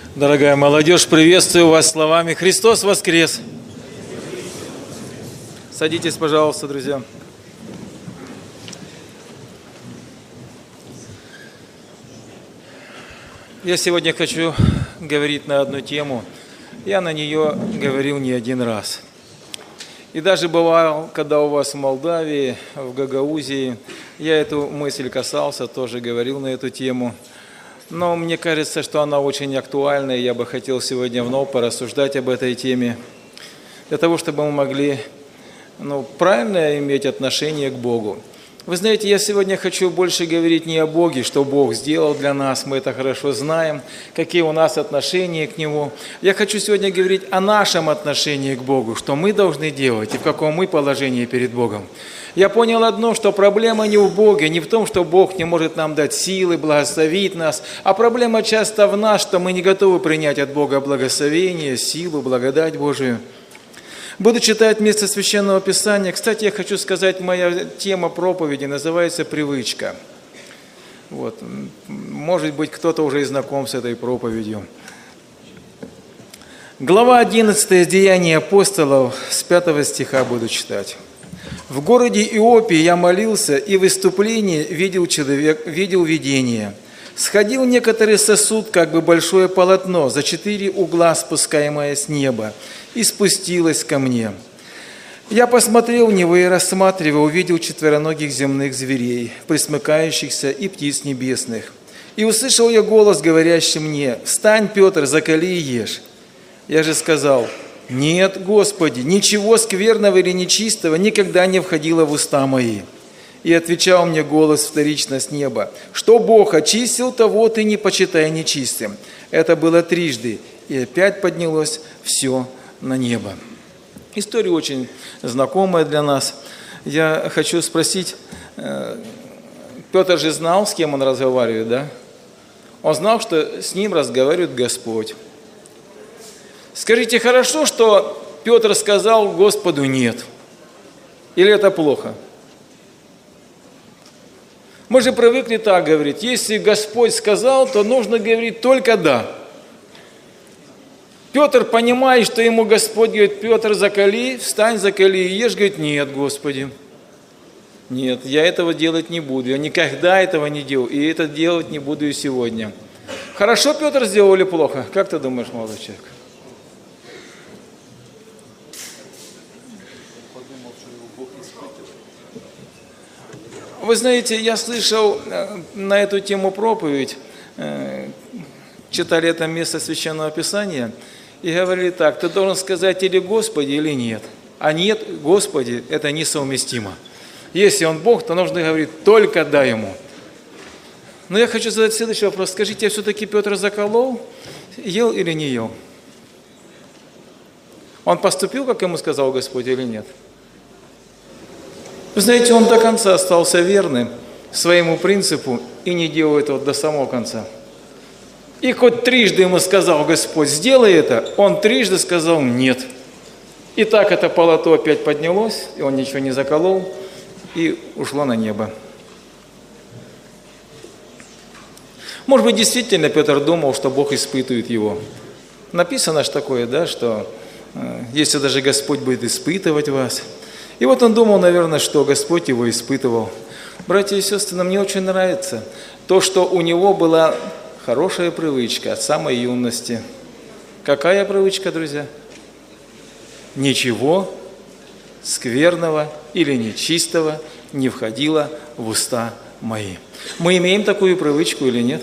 Дорогая молодежь, приветствую вас словами «Христос воскрес!» Садитесь, пожалуйста, друзья. Я сегодня хочу говорить на одну тему. Я на нее говорил не один раз. И даже бывал, когда у вас в Молдавии, в Гагаузии, я эту мысль касался, тоже говорил на эту тему. Но мне кажется, что она очень актуальна, и я бы хотел сегодня вновь порассуждать об этой теме, для того, чтобы мы могли правильно иметь отношение к Богу. Вы знаете, я сегодня хочу больше говорить не о Боге, что Бог сделал для нас, мы это хорошо знаем, какие у нас отношения к Нему. Я хочу сегодня говорить о нашем отношении к Богу, что мы должны делать и в каком мы положении перед Богом. Я понял одно, что проблема не в Боге, не в том, что Бог не может нам дать силы, благословить нас, а проблема часто в нас, что мы не готовы принять от Бога благословение, силу, благодать Божию. Буду читать место Священного Писания. Кстати, я хочу сказать, моя тема проповеди называется «Привычка». Может быть, кто-то уже и знаком с этой проповедью. Глава 11 Деяния апостолов, с 5 стиха буду читать. «В городе Иопии я молился, и в выступлении видел видение. Сходил некоторый сосуд, как бы большое полотно, за 4 угла спускаемое с неба, и спустилось ко мне. Я посмотрел в него и, рассматривая, увидел четвероногих земных зверей, пресмыкающихся, и птиц небесных. И услышал я голос, говорящий мне: „Встань, Петр, закали и ешь“. Я же сказал: „Нет, Господи, ничего скверного или нечистого никогда не входило в уста мои“. И отвечал мне голос вторично с неба: „Что Бог очистил, того ты не почитай нечистым“. Это было трижды, и опять поднялось все на небо». История очень знакомая для нас. Я хочу спросить, Петр же знал, с кем он разговаривает, да? Он знал, что с ним разговаривает Господь. Скажите, хорошо, что Петр сказал Господу «нет»? Или это плохо? Мы же привыкли так говорить: если Господь сказал, то нужно говорить только «да». Петр, понимая, что ему Господь говорит: «Петр, закали, встань, закали и ешь», говорит: «Нет, Господи, нет, я этого делать не буду, я никогда этого не делал, и это делать не буду и сегодня». Хорошо Петр сделал или плохо? Как ты думаешь, молодой человек? Вы знаете, я слышал на эту тему проповедь, читали это место Священного Писания, и говорили так: ты должен сказать или Господи, или нет. А нет, Господи, это несовместимо. Если Он Бог, то нужно говорить только «да» Ему. Но я хочу задать следующий вопрос. Скажите, а все-таки Петр заколол, ел или не ел? Он поступил, как ему сказал Господь, или нет? Вы знаете, он до конца остался верным своему принципу и не делал этого до самого конца. И хоть трижды ему сказал Господь: «Сделай это», он трижды сказал «нет». И так это полото опять поднялось, и он ничего не заколол, и ушло на небо. Может быть, действительно Петр думал, что Бог испытывает его. Написано же такое, да, что если даже Господь будет испытывать вас. И вот он думал, наверное, что Господь его испытывал. Братья и сестры, мне очень нравится то, что у него была хорошая привычка от самой юности. Какая привычка, друзья? Ничего скверного или нечистого не входило в уста мои. Мы имеем такую привычку или нет?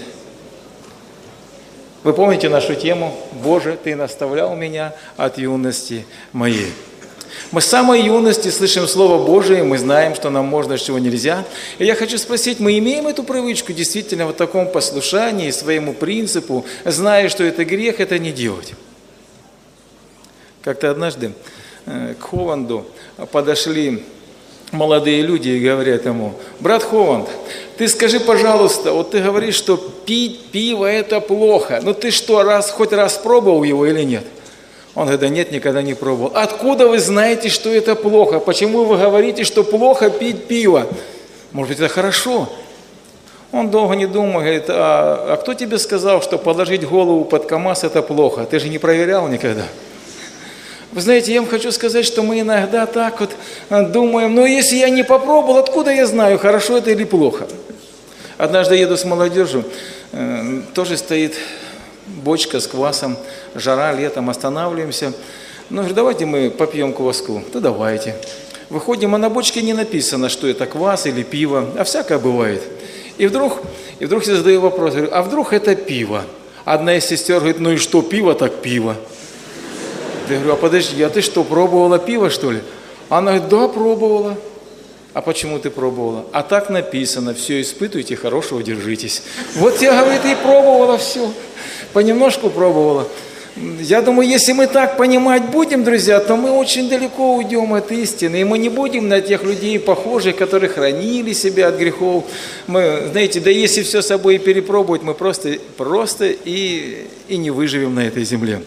Вы помните нашу тему «Боже, Ты наставлял меня от юности моей». Мы с самой юности слышим Слово Божие, мы знаем, что нам можно, чего нельзя. И я хочу спросить, мы имеем эту привычку действительно в таком послушании своему принципу, зная, что это грех, это не делать? Как-то однажды к Хованду подошли молодые люди и говорят ему: «Брат Хованд, ты скажи, пожалуйста, вот ты говоришь, что пить пиво это плохо, но ты что, хоть раз пробовал его или нет?» Он говорит: «Да нет, никогда не пробовал». «Откуда вы знаете, что это плохо? Почему вы говорите, что плохо пить пиво? Может быть, это хорошо?» Он долго не думал, говорит, а кто тебе сказал, что положить голову под КамАЗ это плохо? Ты же не проверял никогда. Вы знаете, я вам хочу сказать, что мы иногда так вот думаем, но если я не попробовал, откуда я знаю, хорошо это или плохо? Однажды еду с молодежью, тоже стоит бочка с квасом, жара, летом, останавливаемся. Ну, говорю, давайте мы попьем кваску. Да давайте. Выходим, а на бочке не написано, что это квас или пиво, а всякое бывает. И вдруг я задаю вопрос, говорю, а вдруг это пиво? Одна из сестер говорит, ну и что, пиво так пиво. Я говорю, а подожди, а ты что, пробовала пиво, что ли? Она говорит, да, пробовала. А почему ты пробовала? А так написано, все испытывайте, хорошего держитесь. Вот я, говорит, и пробовала все. Понемножку пробовала. Я думаю, если мы так понимать будем, друзья, то мы очень далеко уйдем от истины. И мы не будем на тех людей похожих, которые хранили себя от грехов. Мы, знаете, да если все с собой перепробовать, мы просто и не выживем на этой земле.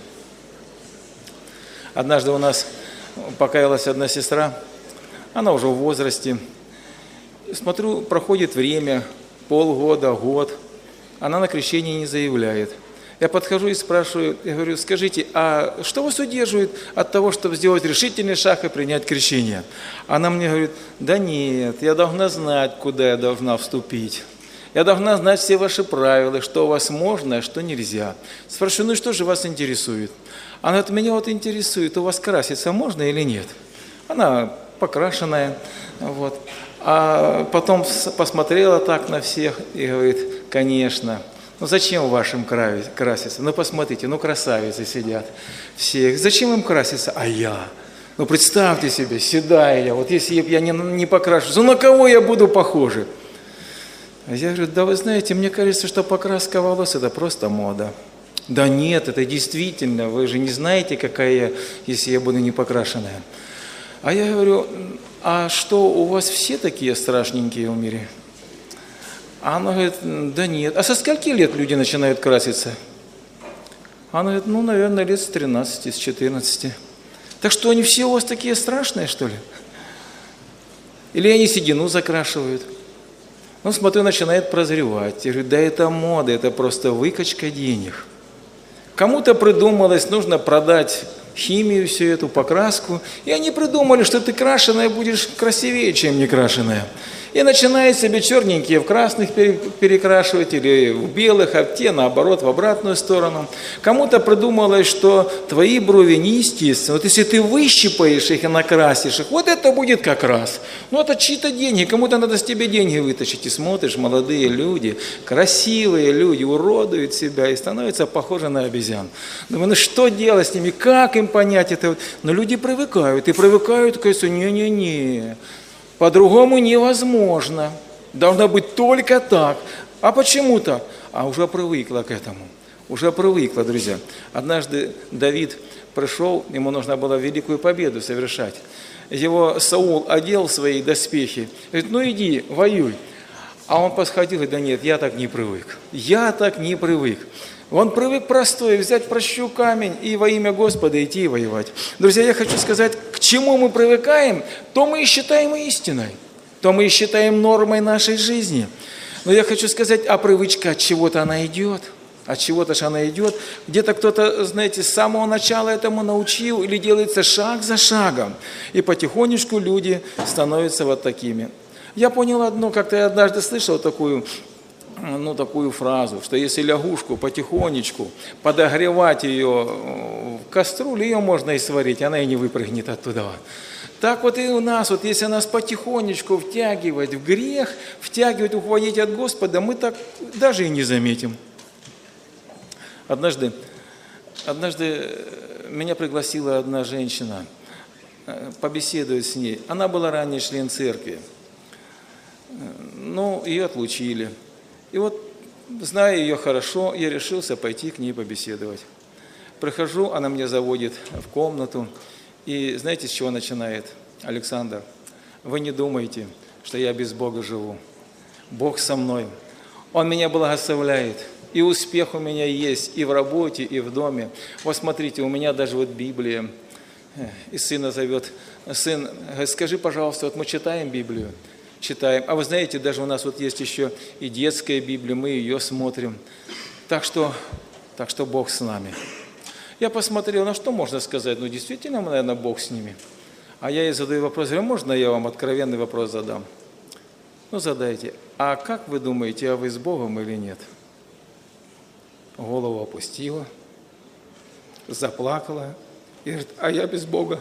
Однажды у нас покаялась одна сестра, она уже в возрасте. Смотрю, проходит время, полгода, год, она на крещение не заявляет. Я подхожу и спрашиваю, я говорю, скажите, а что вас удерживает от того, чтобы сделать решительный шаг и принять крещение? Она мне говорит, да нет, я должна знать, куда я должна вступить. Я должна знать все ваши правила, что у вас можно, а что нельзя. Спрашиваю, ну и что же вас интересует? Она говорит, меня вот интересует, у вас краситься можно или нет? Она покрашенная, вот. А потом посмотрела так на всех и говорит, конечно. Ну зачем вашим краситься? Ну посмотрите, ну красавицы сидят все. Зачем им краситься? А я? Ну представьте себе, седая я, вот если я не покрашусь, ну на кого я буду похожа? Я говорю, да вы знаете, мне кажется, что покраска волос это просто мода. Да нет, это действительно, вы же не знаете, какая я, если я буду не покрашенная. А я говорю, а что, у вас все такие страшненькие в мире? А она говорит, да нет. А со скольки лет люди начинают краситься? Она говорит, ну, наверное, лет с 13, с 14. Так что они все у вас такие страшные, что ли? Или они седину закрашивают? Ну, смотрю, начинает прозревать. Я говорю, да это мода, это просто выкачка денег. Кому-то придумалось, нужно продать химию, всю эту покраску. И они придумали, что ты крашеная будешь красивее, чем не крашеная. И начинают себе черненькие в красных перекрашивать или в белых, а те наоборот в обратную сторону. Кому-то придумалось, что твои брови неестественны. Вот если ты выщипаешь их и накрасишь их, вот это будет как раз. Ну это чьи-то деньги, кому-то надо с тебя деньги вытащить. И смотришь, молодые люди, красивые люди уродуют себя и становятся похожи на обезьян. Думаю, ну что делать с ними, как им понять это? Но люди привыкают, и привыкают, кажется, не-не-не. По-другому невозможно. Должно быть только так. А почему так? А уже привыкла к этому. Уже привыкла, друзья. Однажды Давид пришел, ему нужно было великую победу совершать. Его Саул одел в свои доспехи. Говорит, ну иди, воюй. А он подходил и говорит, да нет, я так не привык. Я так не привык. Он привык простой, взять прощу камень и во имя Господа идти и воевать. Друзья, я хочу сказать, к чему мы привыкаем, то мы и считаем истиной, то мы и считаем нормой нашей жизни. Но я хочу сказать, а привычка от чего-то она идет, от чего-то же она идет. Где-то кто-то, знаете, с самого начала этому научил или делается шаг за шагом. И потихонечку люди становятся вот такими. Я понял одно, как-то я однажды слышал такую фразу, что если лягушку потихонечку подогревать ее в кастрюле, ее можно и сварить, она и не выпрыгнет оттуда. Так вот и у нас, вот если нас потихонечку втягивать в грех, втягивать, уходить от Господа, мы так даже и не заметим. Однажды меня пригласила одна женщина побеседовать с ней. Она была ранний член церкви. Ну, ее отлучили. И вот, зная ее хорошо, я решился пойти к ней побеседовать. Прихожу, она меня заводит в комнату, и знаете, с чего начинает? Александр, вы не думаете, что я без Бога живу. Бог со мной. Он меня благословляет. И успех у меня есть и в работе, и в доме. Вот смотрите, у меня даже вот Библия. И сына зовет. Сын, скажи, пожалуйста, вот мы читаем Библию. читаем. А вы знаете, даже у нас вот есть еще и детская Библия, мы ее смотрим. Так что Бог с нами. Я посмотрел, на что можно сказать? Ну, действительно, наверное, Бог с ними. А я ей задаю вопрос, говорю, можно я вам откровенный вопрос задам? Ну, задайте. А как вы думаете, а вы с Богом или нет? Голову опустила, заплакала и говорит, а я без Бога.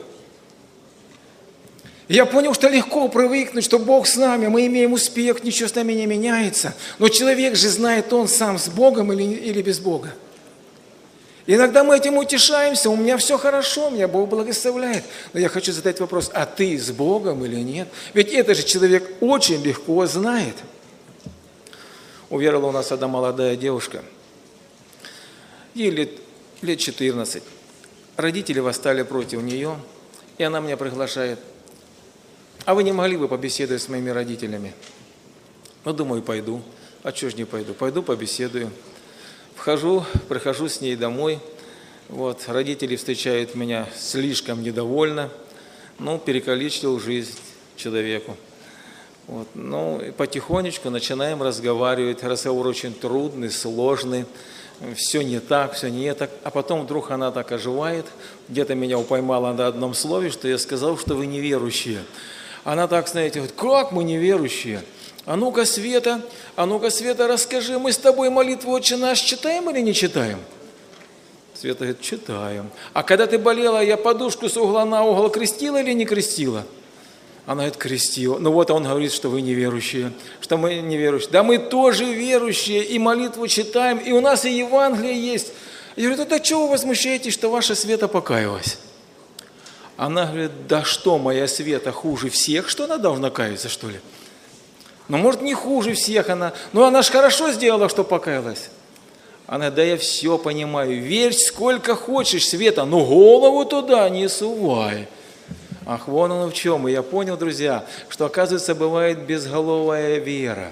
Я понял, что легко привыкнуть, что Бог с нами, мы имеем успех, ничего с нами не меняется. Но человек же знает, он сам с Богом или без Бога. Иногда мы этим утешаемся, у меня все хорошо, меня Бог благословляет. Но я хочу задать вопрос, а ты с Богом или нет? Ведь это же человек очень легко знает. Уверовала у нас одна молодая девушка, ей лет 14. Родители восстали против нее, и она меня приглашает. А вы не могли бы побеседовать с моими родителями? Ну, думаю, пойду. А чего ж не пойду? Пойду побеседую. Прихожу с ней домой. Вот, родители встречают меня слишком недовольно. Ну, перекалечил жизнь человеку. Вот, ну, и потихонечку начинаем разговаривать. Разговор очень трудный, сложный. Все не так, все не так. А потом вдруг она так оживает. Где-то меня упоймала на одном слове, что я сказал, что вы неверующие. Она так, знаете, говорит, как мы неверующие? А ну-ка, Света, расскажи, мы с тобой молитву «Отче наш» читаем или не читаем? Света говорит, читаем. А когда ты болела, я подушку с угла на угол крестила или не крестила? Она говорит, крестила. Ну вот он говорит, что вы неверующие, что мы неверующие. Да мы тоже верующие, и молитву читаем, и у нас и Евангелие есть. Я говорю, тогда чего вы возмущаетесь, что ваша Света покаялась? Она говорит, да что моя Света хуже всех, что она должна каяться, что ли? Ну, может, не хуже всех она, но она же хорошо сделала, что покаялась. Она, да я все понимаю, верь сколько хочешь, Света, но голову туда не сувай. Ах, вон оно в чем. И я понял, друзья, что, оказывается, бывает безголовая вера.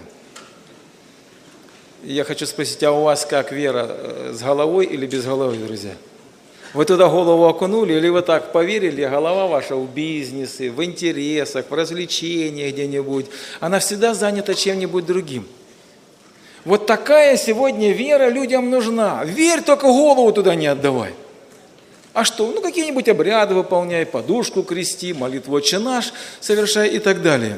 Я хочу спросить, а у вас как вера, с головой или без головы, друзья? Вы туда голову окунули или вы так поверили, а голова ваша в бизнесе, в интересах, в развлечениях где-нибудь, она всегда занята чем-нибудь другим. Вот такая сегодня вера людям нужна. Верь, только голову туда не отдавай. А что? Ну, какие-нибудь обряды выполняй, подушку крести, молитву «Отче наш» совершай и так далее.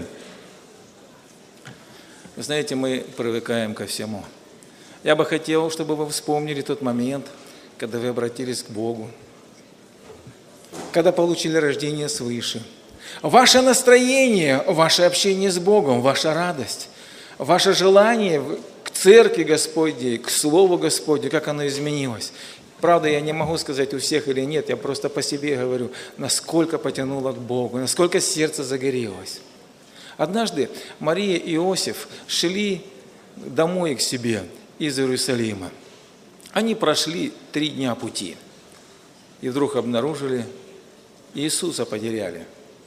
Вы знаете, мы привыкаем ко всему. Я бы хотел, чтобы вы вспомнили тот момент, когда вы обратились к Богу, когда получили рождение свыше. Ваше настроение, ваше общение с Богом, ваша радость, ваше желание к церкви Господней, к Слову Господню, как оно изменилось. Правда, я не могу сказать у всех или нет, я просто по себе говорю, насколько потянуло к Богу, насколько сердце загорелось. Однажды Мария и Иосиф шли домой к себе из Иерусалима. Они прошли 3 дня пути и вдруг обнаружили, Иисуса потеряли.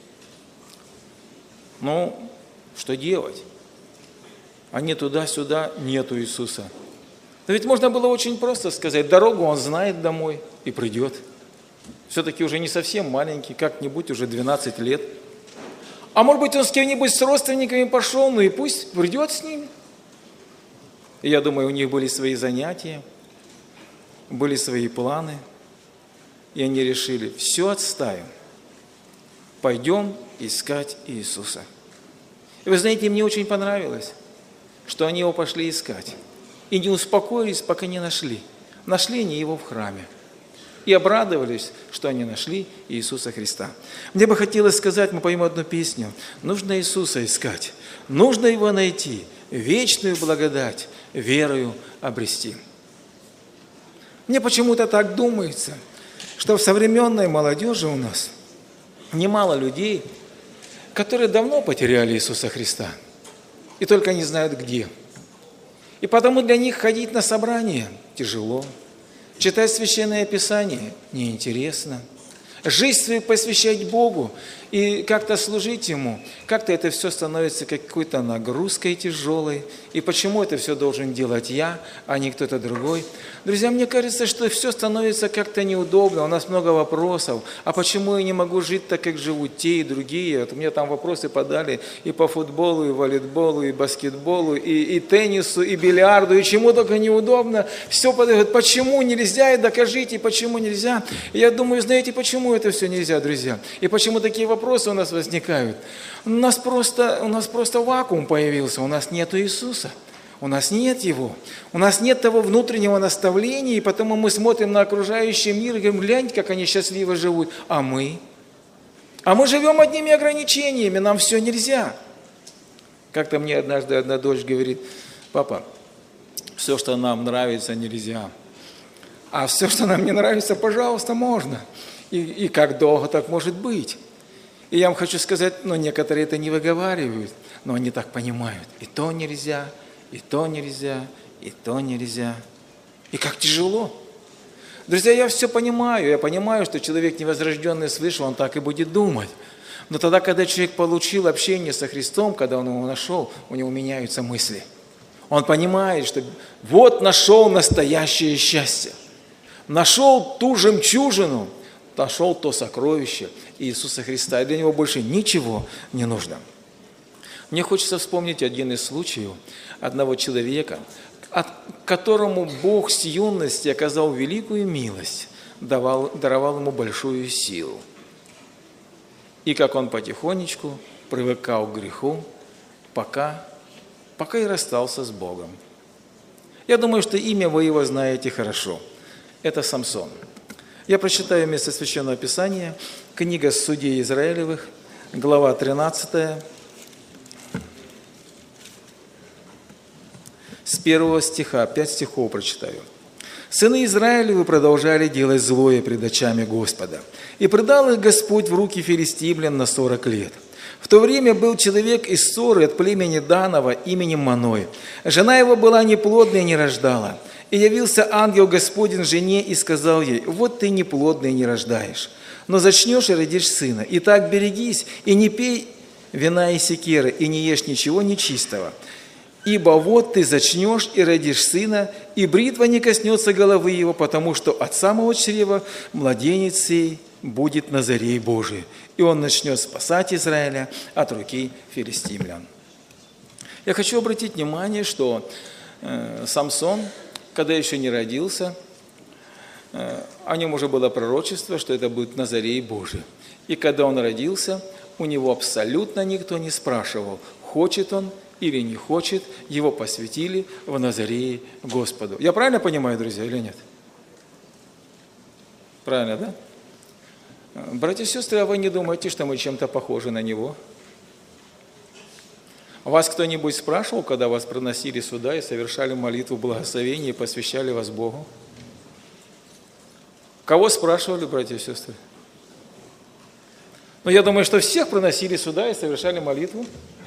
Ну, что делать? Они туда-сюда, нету Иисуса. Но ведь можно было очень просто сказать, дорогу он знает домой и придет. Все-таки уже не совсем маленький, как-нибудь уже 12 лет. А может быть, он с кем-нибудь с родственниками пошел, ну и пусть придет с ним. И я думаю, у них были свои занятия, были свои планы, и они решили, все отставим, пойдем искать Иисуса. И вы знаете, мне очень понравилось, что они его пошли искать, и не успокоились, пока не нашли. Нашли они его в храме, и обрадовались, что они нашли Иисуса Христа. Мне бы хотелось сказать, мы поем одну песню, нужно Иисуса искать, нужно его найти, вечную благодать верою обрести. Мне почему-то так думается, что в современной молодежи у нас немало людей, которые давно потеряли Иисуса Христа, и только не знают где. И потому для них ходить на собрания тяжело, читать Священное Писание неинтересно, жизнь свою посвящать Богу и как-то служить Ему, как-то это все становится какой-то нагрузкой тяжелой. И почему это все должен делать я, а не кто-то другой? Друзья, мне кажется, что все становится как-то неудобно, у нас много вопросов. А почему я не могу жить так, как живут те и другие? Вот мне там вопросы подали и по футболу, и волейболу, и баскетболу, и теннису, и бильярду, и чему только неудобно. Все подают, почему нельзя, и докажите, почему нельзя. И я думаю, знаете, почему это все нельзя, друзья? И почему такие вопросы у нас возникают? У нас просто вакуум появился, у нас нету Иисуса. У нас нет Его, у нас нет того внутреннего наставления, и потому мы смотрим на окружающий мир и говорим, гляньте, как они счастливо живут, а мы? А мы живем одними ограничениями, нам все нельзя. Как-то мне однажды одна дочь говорит, папа, все, что нам нравится, нельзя, а все, что нам не нравится, пожалуйста, можно. И как долго так может быть? И я вам хочу сказать, некоторые это не выговаривают, но они так понимают, и то нельзя, и то нельзя, и то нельзя. И как тяжело. Друзья, я все понимаю. Я понимаю, что человек невозрожденный свыше, он так и будет думать. Но тогда, когда человек получил общение со Христом, когда он его нашел, у него меняются мысли. Он понимает, что вот нашел настоящее счастье. Нашел ту жемчужину, нашел то сокровище Иисуса Христа. И для него больше ничего не нужно. Мне хочется вспомнить один из случаев одного человека, которому Бог с юности оказал великую милость, даровал ему большую силу. И как он потихонечку привыкал к греху, пока и расстался с Богом. Я думаю, что имя вы его знаете хорошо. Это Самсон. Я прочитаю место Священного Писания, книга Судей Израилевых, глава 13, с 1 стиха, 5 стихов прочитаю. «Сыны Израилевы продолжали делать злое пред очами Господа, и предал их Господь в руки филистимлян на 40 лет. В то время был человек из Соры от племени Данова именем Маной. Жена его была неплодная и не рождала. И явился ангел Господень жене и сказал ей, вот ты неплодная и не рождаешь, но зачнешь и родишь сына. Итак, берегись и не пей вина и секеры, и не ешь ничего нечистого. Ибо вот ты зачнешь и родишь сына, и бритва не коснется головы его, потому что от самого чрева младенец сей будет Назарей Божий, и он начнет спасать Израиля от руки филистимлян». Я хочу обратить внимание, что Самсон, когда еще не родился, о нем уже было пророчество, что это будет Назарей Божий. И когда он родился, у него абсолютно никто не спрашивал, хочет он или не хочет, его посвятили в Назарее Господу. Я правильно понимаю, друзья, или нет? Правильно, да? Братья и сестры, а вы не думаете, что мы чем-то похожи на него? Вас кто-нибудь спрашивал, когда вас проносили сюда и совершали молитву благословения и посвящали вас Богу? Кого спрашивали, братья и сестры? Я думаю, что всех проносили сюда и совершали молитву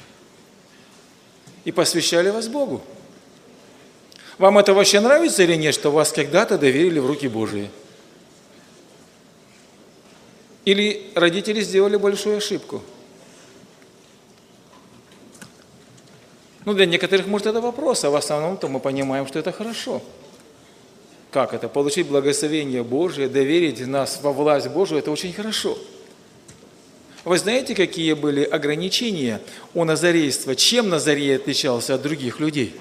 и посвящали вас Богу. Вам это вообще нравится или нет, что вас когда-то доверили в руки Божии? Или родители сделали большую ошибку? Для некоторых, может, это вопрос, а в основном-то мы понимаем, что это хорошо. Как это? Получить благословение Божие, доверить нас во власть Божию, это очень хорошо. Вы знаете, какие были ограничения у назарейства? Чем Назарей отличался от других людей?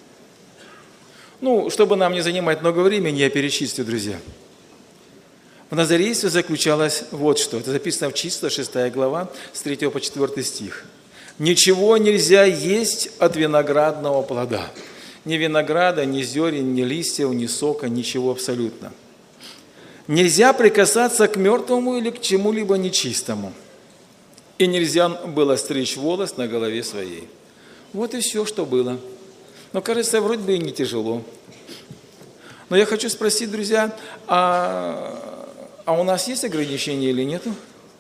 Чтобы нам не занимать много времени, я перечислю, друзья. В назарействе заключалось вот что. Это записано в Числа, 6 глава, с 3 по 4 стих. «Ничего нельзя есть от виноградного плода. Ни винограда, ни зерен, ни листьев, ни сока, ничего абсолютно. Нельзя прикасаться к мертвому или к чему-либо нечистому. И нельзя было стричь волос на голове своей». Вот и все, что было. Кажется, вроде бы и не тяжело. Но я хочу спросить, друзья, а у нас есть ограничения или нету?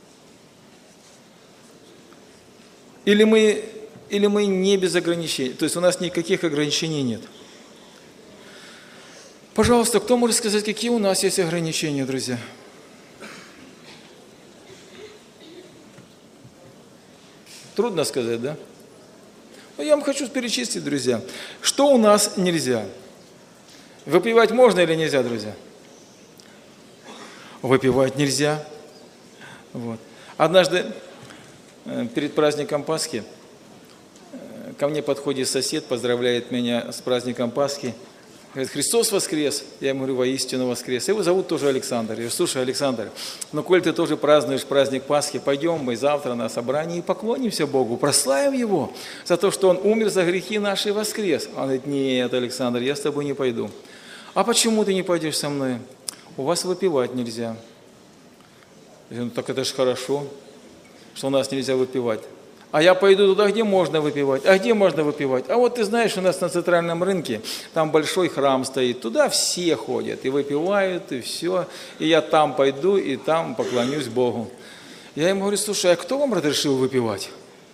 Или мы не без ограничений? То есть у нас никаких ограничений нет. Пожалуйста, кто может сказать, какие у нас есть ограничения, друзья? Трудно сказать, да? Но я вам хочу перечислить, друзья, что у нас нельзя. Выпивать можно или нельзя, друзья? Выпивать нельзя. Вот. Однажды перед праздником Пасхи ко мне подходит сосед, поздравляет меня с праздником Пасхи. Говорит: Христос воскрес. Я ему говорю: воистину воскрес. Его зовут тоже Александр. Я говорю: слушай, Александр, ну коль ты тоже празднуешь праздник Пасхи, пойдем мы завтра на собрание и поклонимся Богу, прославим Его за то, что Он умер за грехи наши и воскрес. Он говорит: нет, Александр, я с тобой не пойду. А почему ты не пойдешь со мной? У вас выпивать нельзя. Я говорю: ну так это же хорошо, что у нас нельзя выпивать. А я пойду туда, где можно выпивать. А где можно выпивать? А вот ты знаешь, у нас на центральном рынке, там большой храм стоит, туда все ходят и выпивают, и все. И я там пойду, и там поклонюсь Богу. Я ему говорю: слушай, а кто вам разрешил выпивать?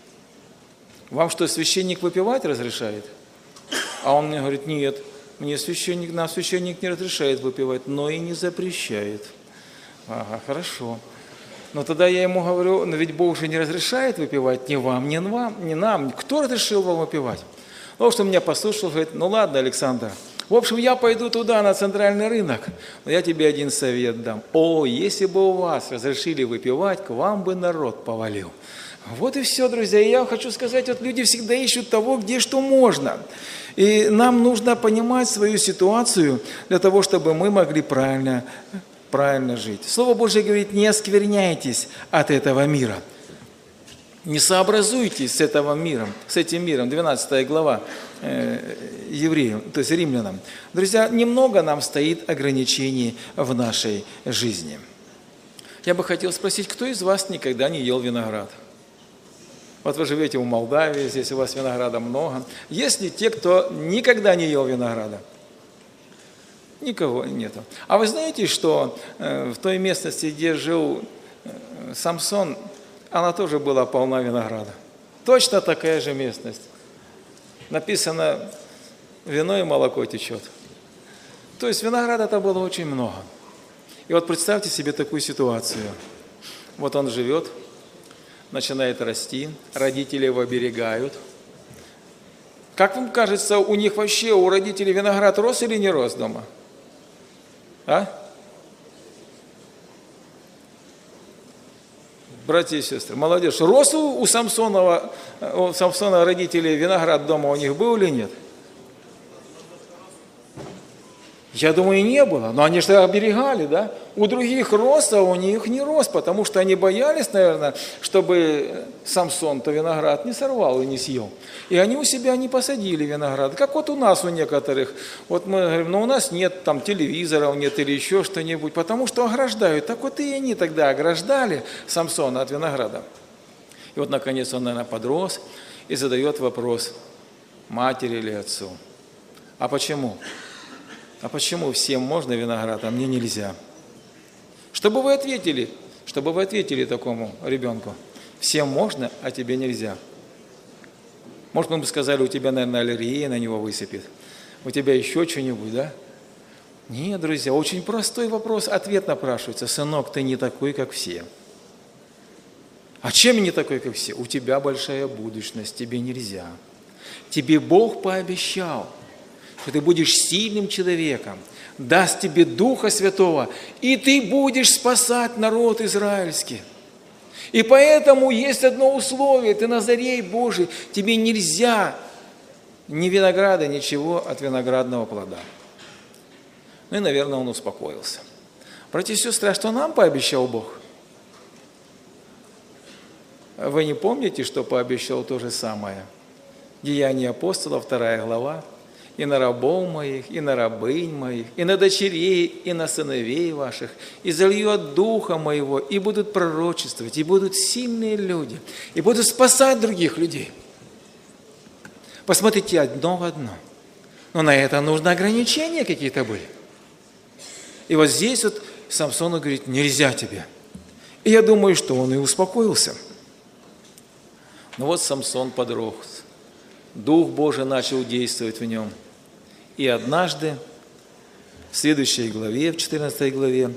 Вам что, священник выпивать разрешает? А он мне говорит: нет, нам священник не разрешает выпивать, но и не запрещает. Ага, хорошо. Но тогда я ему говорю: но ведь Бог же не разрешает выпивать ни вам, ни нам. Кто разрешил вам выпивать? Ну, в общем, меня послушал, говорит: ну ладно, Александр. В общем, я пойду туда, на центральный рынок, но я тебе один совет дам. О, если бы у вас разрешили выпивать, к вам бы народ повалил. Вот и все, друзья. И я хочу сказать, вот люди всегда ищут того, где что можно. И нам нужно понимать свою ситуацию для того, чтобы мы могли правильно жить. Слово Божье говорит: не оскверняйтесь от этого мира. Не сообразуйтесь с этим миром. 12 глава Евреям, то есть Римлянам. Друзья, немного нам стоит ограничений в нашей жизни. Я бы хотел спросить, кто из вас никогда не ел виноград? Вот вы живете в Молдавии, здесь у вас винограда много. Есть ли те, кто никогда не ел винограда? Никого нету. А вы знаете, что в той местности, где жил Самсон, она тоже была полна винограда? Точно такая же местность. Написано: вино и молоко течет. То есть винограда-то было очень много. И вот представьте себе такую ситуацию. Вот он живет, начинает расти, родители его оберегают. Как вам кажется, у них вообще, у родителей виноград рос или не рос дома? А? Братья и сестры, молодежь, рос у Самсона родителей виноград дома у них был или нет? Я думаю, и не было, но они же оберегали, да? У других рос, а у них не рос, потому что они боялись, наверное, чтобы Самсон-то виноград не сорвал и не съел. И они у себя не посадили виноград, как вот у нас у некоторых. Вот мы говорим: ну у нас нет там телевизоров, нет или еще что-нибудь, потому что ограждают. Так вот и они тогда ограждали Самсона от винограда. И вот наконец он, наверное, подрос и задает вопрос матери или отцу: а почему? А почему всем можно виноград, а мне нельзя? Что бы вы ответили такому ребенку? Всем можно, а тебе нельзя. Может, мы бы сказали: у тебя, наверное, аллергия на него высыпет. У тебя еще что-нибудь, да? Нет, друзья, очень простой вопрос, ответ напрашивается: сынок, ты не такой, как все. А чем не такой, как все? У тебя большая будущность, тебе нельзя. Тебе Бог пообещал, что ты будешь сильным человеком, даст тебе Духа Святого, и ты будешь спасать народ израильский. И поэтому есть одно условие: ты Назарей Божий, тебе нельзя ни винограда, ничего от виноградного плода. Ну и, наверное, он успокоился. Братья и сестры, а что нам пообещал Бог? Вы не помните, что пообещал то же самое? Деяния апостолов, 2 глава. И на рабов моих, и на рабынь моих, и на дочерей, и на сыновей ваших, и залью от Духа моего, и будут пророчествовать, и будут сильные люди, и будут спасать других людей. Посмотрите одно в одно. Но на это нужно ограничения какие-то были. И вот здесь вот Самсону говорит: нельзя тебе. И я думаю, что он и успокоился. Но вот Самсон подрос. Дух Божий начал действовать в нем. И однажды, в следующей главе, в 14 главе,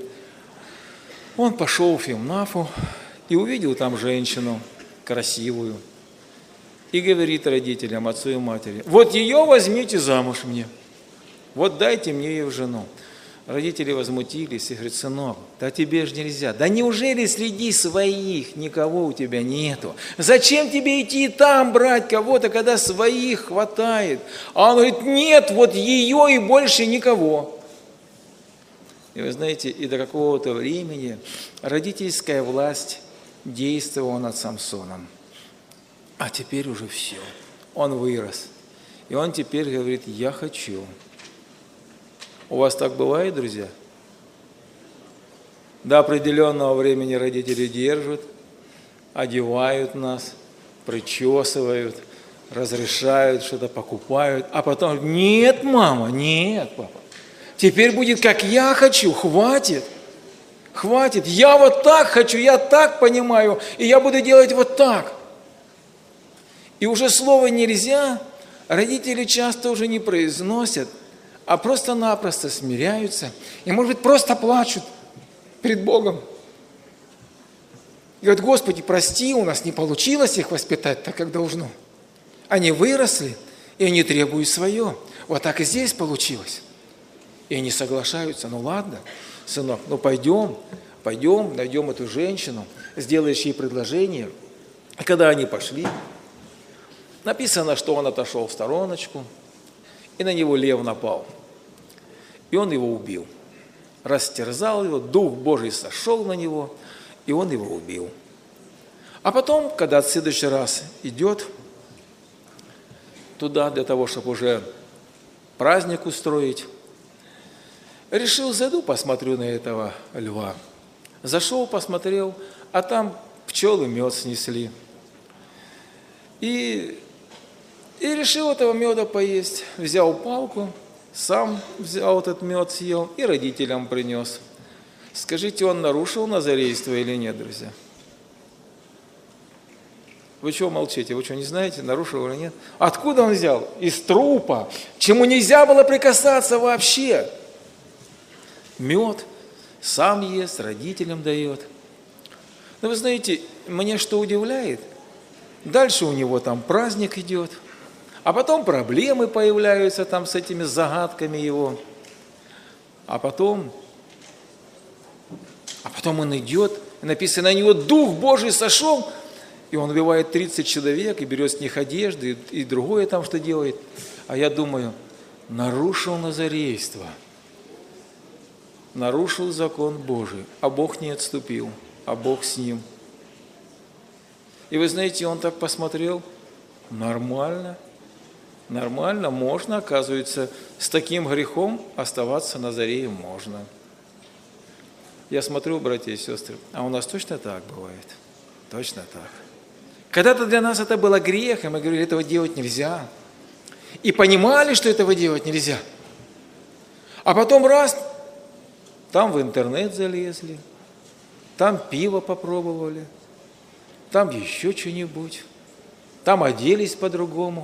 он пошел в Фимнафу и увидел там женщину красивую, и говорит родителям, отцу и матери: вот ее возьмите замуж мне, вот дайте мне ее в жену. Родители возмутились и говорят: сынок, да тебе же нельзя. Да неужели среди своих никого у тебя нету? Зачем тебе идти там брать кого-то, когда своих хватает? А он говорит: нет, вот ее и больше никого. И вы знаете, и до какого-то времени родительская власть действовала над Самсоном. А теперь уже все. Он вырос. И он теперь говорит: я хочу. У вас так бывает, друзья? До определенного времени родители держат, одевают нас, причесывают, разрешают, что-то покупают, а потом: нет, мама, нет, папа, теперь будет как я хочу, хватит, хватит, я вот так хочу, я так понимаю, и я буду делать вот так. И уже слово «нельзя» родители часто уже не произносят, а просто-напросто смиряются и, может быть, просто плачут перед Богом. И говорят: Господи, прости, у нас не получилось их воспитать так, как должно. Они выросли, и они требуют свое. Вот так и здесь получилось. И они соглашаются: ну ладно, сынок, ну пойдем, найдем эту женщину, сделаешь ей предложение. И когда они пошли, написано, что он отошел в стороночку, и на него лев напал. И он его убил. Растерзал его, Дух Божий сошел на него, и он его убил. А потом, когда в следующий раз идет туда, для того, чтобы уже праздник устроить, решил: зайду, посмотрю на этого льва. Зашел, посмотрел, а там пчелы мед снесли. И решил этого меда поесть. Взял палку, сам взял этот мед, съел и родителям принес. Скажите, он нарушил назарейство или нет, друзья? Вы чего молчите? Вы что, не знаете, нарушил или нет? Откуда он взял? Из трупа, чему нельзя было прикасаться вообще. Мед сам ест, родителям дает. Но вы знаете, мне что удивляет? Дальше у него там праздник идет. А потом проблемы появляются там с этими загадками его. А потом он идет, и написано, на него Дух Божий сошел, и он убивает 30 человек, и берет с них одежды, и другое там что делает. А я думаю: нарушил назарейство, нарушил закон Божий, а Бог не отступил, а Бог с ним. И вы знаете, он так посмотрел: нормально. Нормально, можно, оказывается, с таким грехом оставаться назареем можно. Я смотрю, братья и сестры, а у нас точно так бывает? Точно так. Когда-то для нас это было грех, и мы говорили: этого делать нельзя. И понимали, что этого делать нельзя. А потом раз, там в интернет залезли, там пиво попробовали, там еще что-нибудь, там оделись по-другому.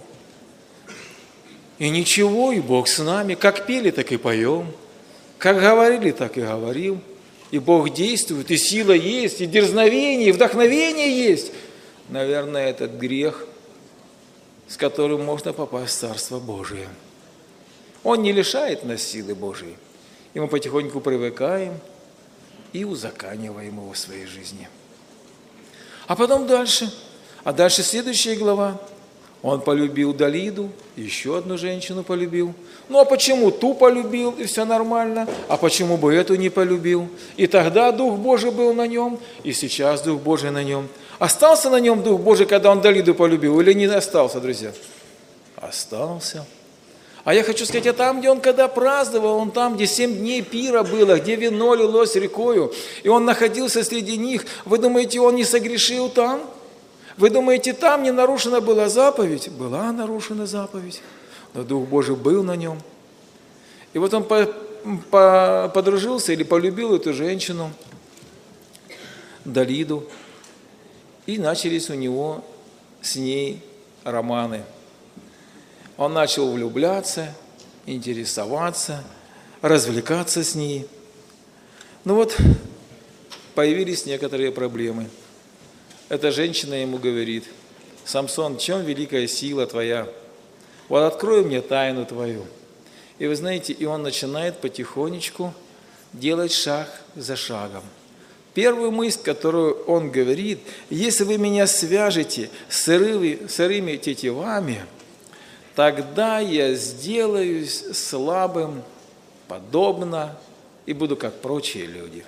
И ничего, и Бог с нами. Как пели, так и поем. Как говорили, так и говорим. И Бог действует, и сила есть, и дерзновение, и вдохновение есть. Наверное, этот грех, с которым можно попасть в Царство Божие. Он не лишает нас силы Божией. И мы потихоньку привыкаем и узаканиваем его в своей жизни. А потом дальше. А дальше следующая глава. Он полюбил Далиду, еще одну женщину полюбил. Ну а почему ту полюбил, и все нормально? А почему бы эту не полюбил? И тогда Дух Божий был на нем, и сейчас Дух Божий на нем. Остался на нем Дух Божий, когда он Далиду полюбил, или не остался, друзья? Остался. А я хочу сказать, а там, где он когда праздновал, он там, где 7 дней пира было, где вино лилось рекою, и он находился среди них, вы думаете, он не согрешил там? Вы думаете, там не нарушена была заповедь? Была нарушена заповедь, но Дух Божий был на нем. И вот он подружился или полюбил эту женщину, Далиду, и начались у него с ней романы. Он начал влюбляться, интересоваться, развлекаться с ней. Ну вот, появились некоторые проблемы. Эта женщина ему говорит: Самсон, в чем великая сила твоя? Вот открой мне тайну твою. И вы знаете, и он начинает потихонечку делать шаг за шагом. Первую мысль, которую он говорит: если вы меня свяжете сырыми тетивами, тогда я сделаюсь слабым, подобно, и буду как прочие люди.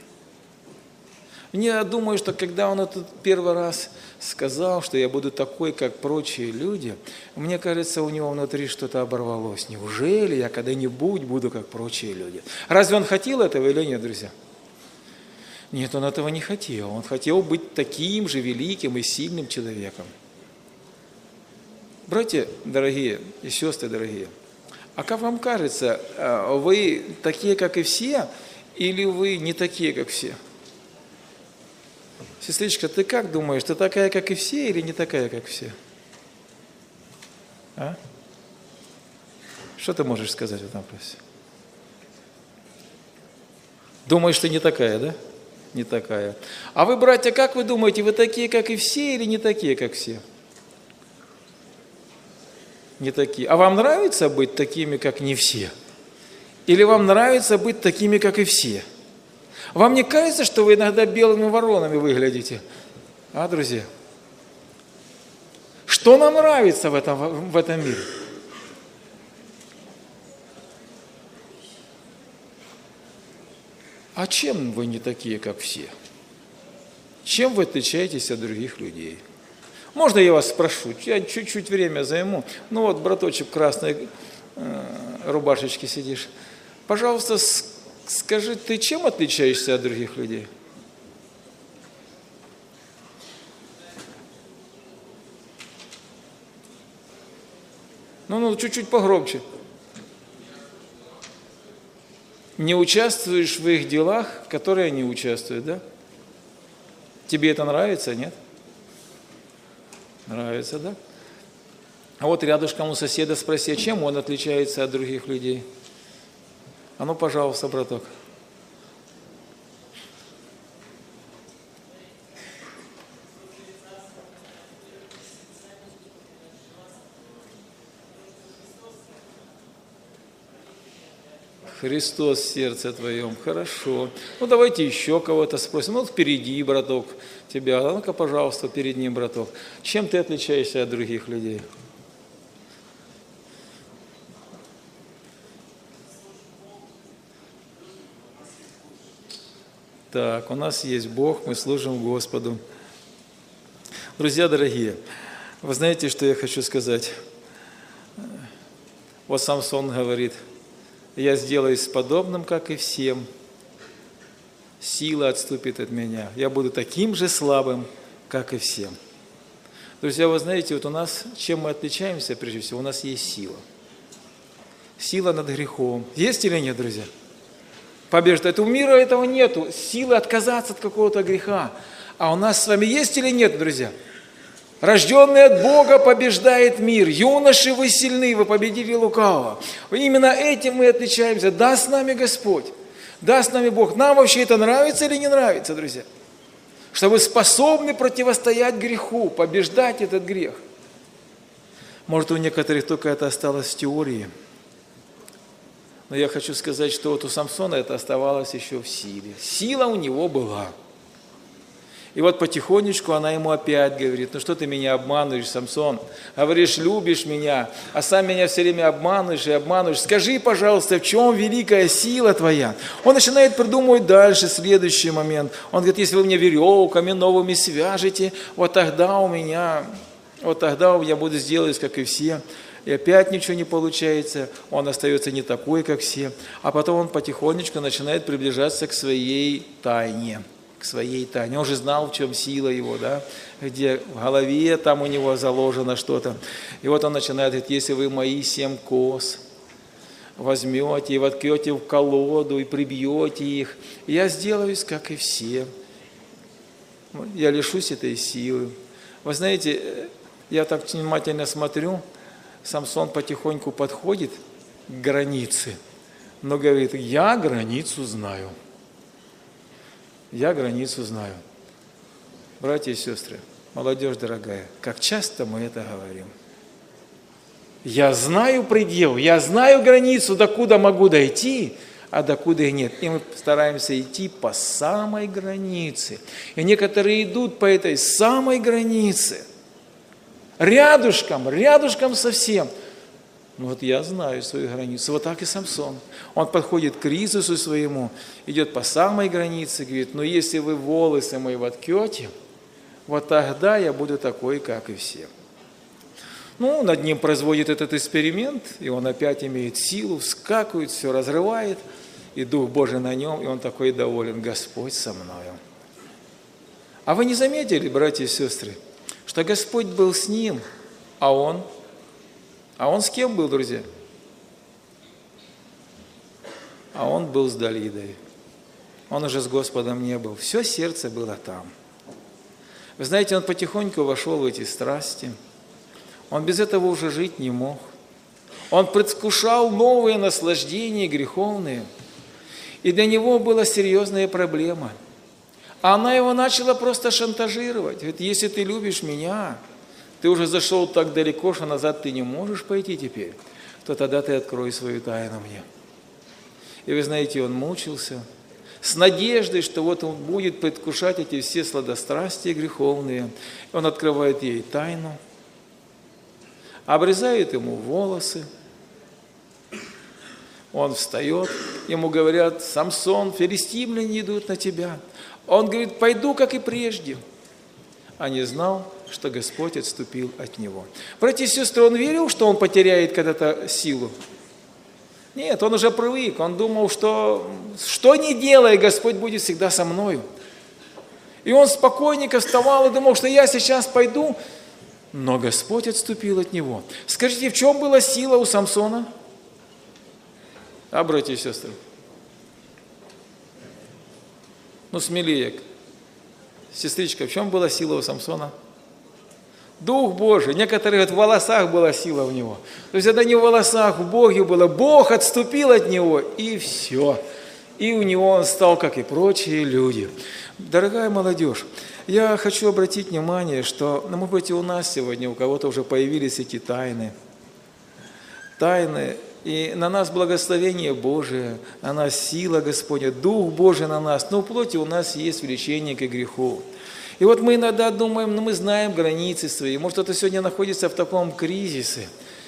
Я думаю, что когда он это первый раз сказал, что я буду такой, как прочие люди, мне кажется, у него внутри что-то оборвалось. Неужели я когда-нибудь буду как прочие люди? Разве он хотел этого или нет, друзья? Нет, он этого не хотел. Он хотел быть таким же великим и сильным человеком. Братья дорогие и сестры дорогие, а как вам кажется, вы такие, как и все, или вы не такие, как все? Сестричка, ты как думаешь, ты такая, как и все, или не такая, как все? А? Что ты можешь сказать в этом вопросе? Думаешь, ты не такая, да? Не такая. А вы, братья, как вы думаете, вы такие, как и все, или не такие, как все? Не такие. А вам нравится быть такими, как не все? Или вам нравится быть такими, как и все? Вам не кажется, что вы иногда белыми воронами выглядите? А, друзья? Что нам нравится в этом мире? А чем вы не такие, как все? Чем вы отличаетесь от других людей? Можно я вас спрошу? Я чуть-чуть время займу. Ну вот, браточек в красной рубашечке сидишь. Пожалуйста, скажи, ты чем отличаешься от других людей? Ну, чуть-чуть погромче. Не участвуешь в их делах, в которые они участвуют, да? Тебе это нравится, нет? Нравится, да? А вот рядышком у соседа спроси, а чем он отличается от других людей? А ну, пожалуйста, браток. Христос в сердце твоем. Хорошо. Ну, давайте еще кого-то спросим. Ну, впереди, браток, тебя. Ну-ка, пожалуйста, перед ним, браток. Чем ты отличаешься от других людей? Так, у нас есть Бог, мы служим Господу. Друзья дорогие, вы знаете, что я хочу сказать? Вот Самсон говорит: я сделаюсь подобным, как и всем. Сила отступит от меня. Я буду таким же слабым, как и всем. Друзья, вы знаете, вот у нас, чем мы отличаемся, прежде всего, у нас есть сила. Сила над грехом. Есть или нет, друзья? Побеждать. У мира этого нету. Силы отказаться от какого-то греха. А у нас с вами есть или нет, друзья? Рожденный от Бога побеждает мир. Юноши, вы сильны, вы победили лукавого. Именно этим мы отличаемся. Да, с нами Господь. Да, с нами Бог. Нам вообще это нравится или не нравится, друзья? Что вы способны противостоять греху, побеждать этот грех. Может, у некоторых только это осталось в теории. Но я хочу сказать, что вот у Самсона это оставалось еще в силе. Сила у него была. И вот потихонечку она ему опять говорит: ну что ты меня обманываешь, Самсон? Говоришь, любишь меня, а сам меня все время обманываешь и обманываешь. Скажи, пожалуйста, в чем великая сила твоя? Он начинает придумывать дальше следующий момент. Он говорит: если вы меня веревками новыми свяжете, вот тогда у меня буду сделать, как и все. И опять ничего не получается, он остается не такой, как все. А потом он потихонечку начинает приближаться к своей тайне. Он же знал, в чем сила его, да, где в голове там у него заложено что-то. И вот он начинает говорить: если вы мои 7 коз возьмете и воткнете в колоду и прибьете их, я сделаюсь, как и все. Я лишусь этой силы. Вы знаете, я так внимательно смотрю, Самсон потихоньку подходит к границе, но говорит: я границу знаю. Я границу знаю. Братья и сестры, Молодежь дорогая, как часто мы это говорим. Я знаю предел, я знаю границу, докуда могу дойти, а докуда и нет. И мы стараемся идти по самой границе. И некоторые идут по этой самой границе. Рядышком совсем. Ну вот я знаю свою границу. Вот так и Самсон. Он подходит к кризису своему, идет по самой границе, говорит, ну если вы волосы мои воткете, вот тогда я буду такой, как и все. Ну, над ним производит этот эксперимент, и он опять имеет силу, вскакивает, все разрывает, и Дух Божий на нем, и он такой доволен, Господь со мною. А вы не заметили, братья и сестры, что Господь был с ним, а он с кем был, друзья? А он был с Далидой. Он уже с Господом не был. Все сердце было там. Вы знаете, он потихоньку вошел в эти страсти. Он без этого уже жить не мог. Он предвкушал новые наслаждения греховные. И для него была серьезная проблема. А она его начала просто шантажировать. Говорит, если ты любишь меня, ты уже зашел так далеко, что назад ты не можешь пойти теперь, то тогда ты открой свою тайну мне. И вы знаете, он мучился с надеждой, что вот он будет предвкушать эти все сладострастия греховные. Он открывает ей тайну, обрезает ему волосы. Он встает, ему говорят, Самсон, филистимляне идут на тебя. Он говорит, пойду, как и прежде. А не знал, что Господь отступил от него. Братья и сестры, он верил, что он потеряет когда-то силу? Нет, он уже привык, он думал, что ни делай, Господь будет всегда со мною. И он спокойненько вставал и думал, что я сейчас пойду, но Господь отступил от него. Скажите, в чем была сила у Самсона? А, братья и сестры? Ну, смелее. Сестричка, в чем была сила у Самсона? Дух Божий. Некоторые говорят, в волосах была сила у него. То есть это не в волосах, в Боге было. Бог отступил от него, и все. И у него он стал, как и прочие люди. Дорогая молодежь, я хочу обратить внимание, что, может быть, и у нас сегодня, у кого-то уже появились эти тайны. Тайны. И на нас благословение Божие, на нас сила Господня, Дух Божий на нас, но в плоти у нас есть влечение к греху. И вот мы иногда думаем, мы знаем границы свои, может кто-то сегодня находится в таком кризисе,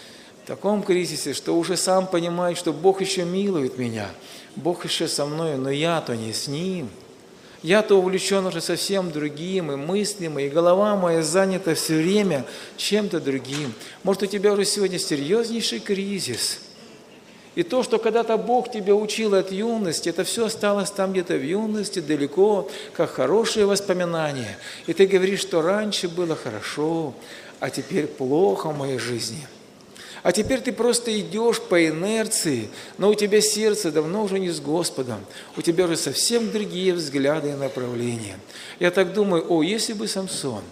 что уже сам понимает, что Бог еще милует меня, Бог еще со мной, но я-то не с Ним. Я-то увлечен уже совсем другим, и мыслями, и голова моя занята все время чем-то другим. Может, у тебя уже сегодня серьезнейший кризис. И то, что когда-то Бог тебя учил от юности, это все осталось там где-то в юности, далеко, как хорошие воспоминания. И ты говоришь, что раньше было хорошо, а теперь плохо в моей жизни. А теперь ты просто идешь по инерции, но у тебя сердце давно уже не с Господом. У тебя уже совсем другие взгляды и направления. Я так думаю, если бы Самсон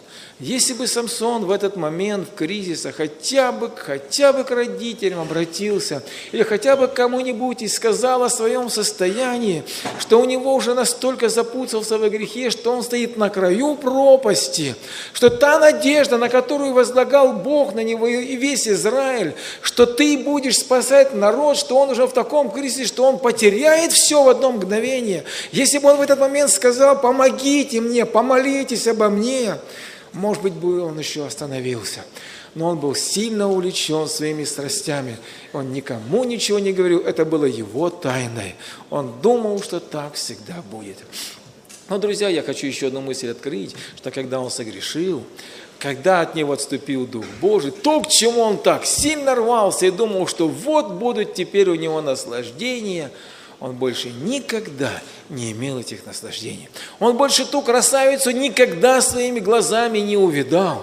в этот момент в кризисе хотя бы к родителям обратился, или хотя бы к кому-нибудь и сказал о своем состоянии, что у него уже настолько запутался во грехе, что он стоит на краю пропасти, что та надежда, на которую возлагал Бог на него и весь Израиль, что ты будешь спасать народ, что он уже в таком кризисе, что он потеряет все в одно мгновение. Если бы он в этот момент сказал, помогите мне, помолитесь обо мне, может быть, бы он еще остановился. Но он был сильно увлечен своими страстями. Он никому ничего не говорил, это было его тайной. Он думал, что так всегда будет. Но, друзья, я хочу еще одну мысль открыть, что когда он согрешил, когда от него отступил Дух Божий, то, к чему он так сильно рвался и думал, что вот будут теперь у него наслаждения, он больше никогда не имел этих наслаждений. Он больше ту красавицу никогда своими глазами не увидал.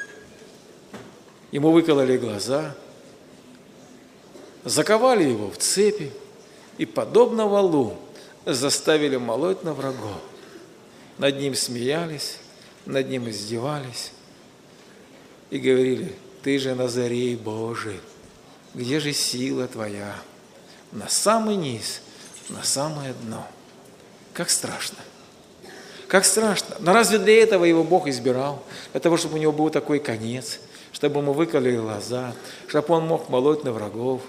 Ему выкололи глаза, заковали его в цепи и, подобно валу, заставили молоть на врагов. Над ним смеялись, над ним издевались и говорили, ты же Назарей Божий, где же сила твоя? На самый низ, на самое дно. Как страшно. Как страшно. Но разве для этого его Бог избирал? Для того, чтобы у него был такой конец, чтобы ему выколи глаза, чтобы он мог молоть на врагов.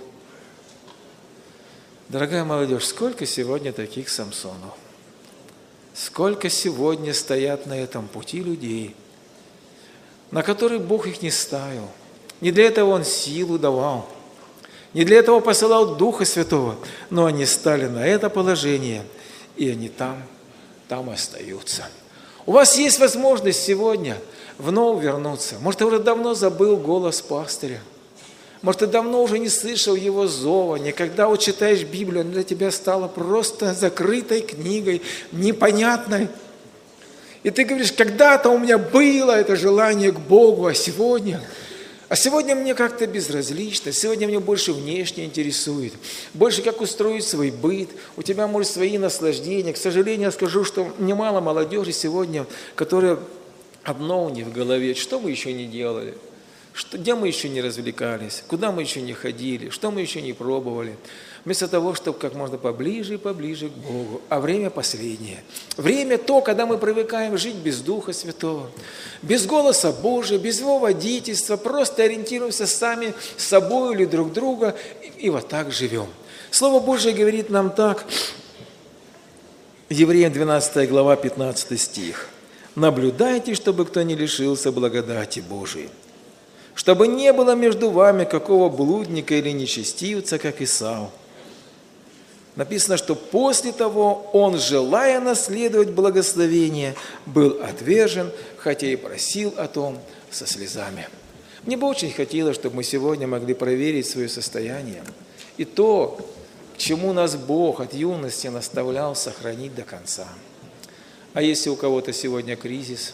Дорогая молодежь, сколько сегодня таких Самсонов? Сколько сегодня стоят на этом пути людей, на который Бог их не ставил. Не для этого Он силу давал, не для этого посылал Духа Святого, но они стали на это положение, и они там остаются. У вас есть возможность сегодня вновь вернуться. Может, ты уже давно забыл голос пастыря. Может, ты давно уже не слышал его зова. Никогда вот читаешь Библию, она для тебя стала просто закрытой книгой, непонятной. И ты говоришь, когда-то у меня было это желание к Богу, а сегодня мне как-то безразлично, сегодня мне больше внешне интересует, больше как устроить свой быт, у тебя, может, свои наслаждения. К сожалению, я скажу, что немало молодежи сегодня, которые одно у них в голове, что мы еще не делали, где мы еще не развлекались, куда мы еще не ходили, что мы еще не пробовали. Вместо того, чтобы как можно поближе и поближе к Богу. А время последнее. Время то, когда мы привыкаем жить без Духа Святого, без голоса Божия, без Его водительства, просто ориентируемся сами с собой или друг друга, и вот так живем. Слово Божие говорит нам так, Евреям 12 глава, 15 стих. «Наблюдайте, чтобы кто не лишился благодати Божией, чтобы не было между вами какого блудника или нечестивца, как Исав». Написано, что после того он, желая наследовать благословение, был отвержен, хотя и просил о том со слезами. Мне бы очень хотелось, чтобы мы сегодня могли проверить свое состояние и то, к чему нас Бог от юности наставлял сохранить до конца. А если у кого-то сегодня кризис,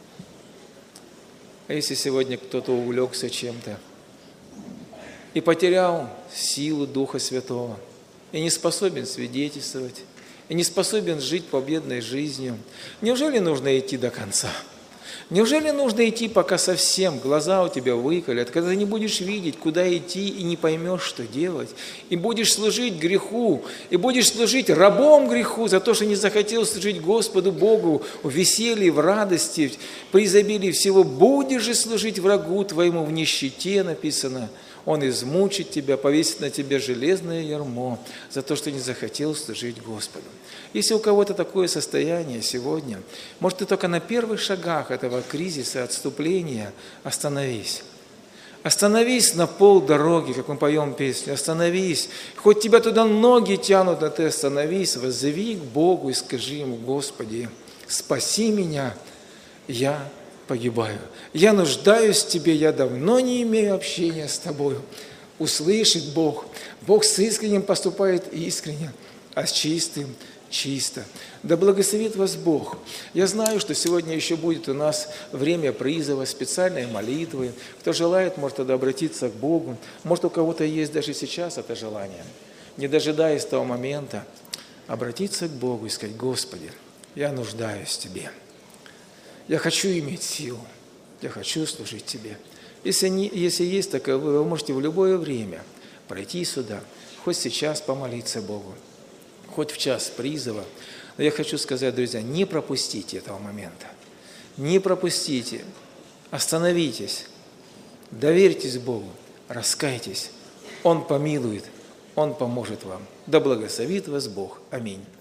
а если сегодня кто-то увлекся чем-то и потерял силу Духа Святого, и не способен свидетельствовать, и не способен жить победной жизнью, неужели нужно идти до конца? Неужели нужно идти, пока совсем глаза у тебя выколят, когда ты не будешь видеть, куда идти, и не поймешь, что делать, и будешь служить греху, и будешь служить рабом греху за то, что не захотел служить Господу Богу в веселье, в радости, при изобилии всего, будешь же служить врагу твоему в нищете, написано. Он измучит тебя, повесит на тебя железное ярмо за то, что не захотел служить Господу. Если у кого-то такое состояние сегодня, может, ты только на первых шагах этого кризиса, отступления, остановись. Остановись на полдороги, как мы поем песню, остановись. Хоть тебя туда ноги тянут, но ты остановись, воззови к Богу и скажи Ему: Господи, спаси меня, я погибаю. Я нуждаюсь в Тебе, я давно не имею общения с Тобою. Услышит Бог. Бог с искренним поступает искренне, а с чистым чисто. Да благословит вас Бог. Я знаю, что сегодня еще будет у нас время призыва, специальной молитвы. Кто желает, может тогда обратиться к Богу. Может, у кого-то есть даже сейчас это желание. Не дожидаясь того момента, обратиться к Богу и сказать: Господи, я нуждаюсь в Тебе. Я хочу иметь силу, я хочу служить Тебе. Если есть таковые, вы можете в любое время пройти сюда, хоть сейчас помолиться Богу, хоть в час призыва. Но я хочу сказать, друзья, не пропустите этого момента. Не пропустите. Остановитесь, доверьтесь Богу, раскайтесь. Он помилует, Он поможет вам. Да благословит вас Бог. Аминь.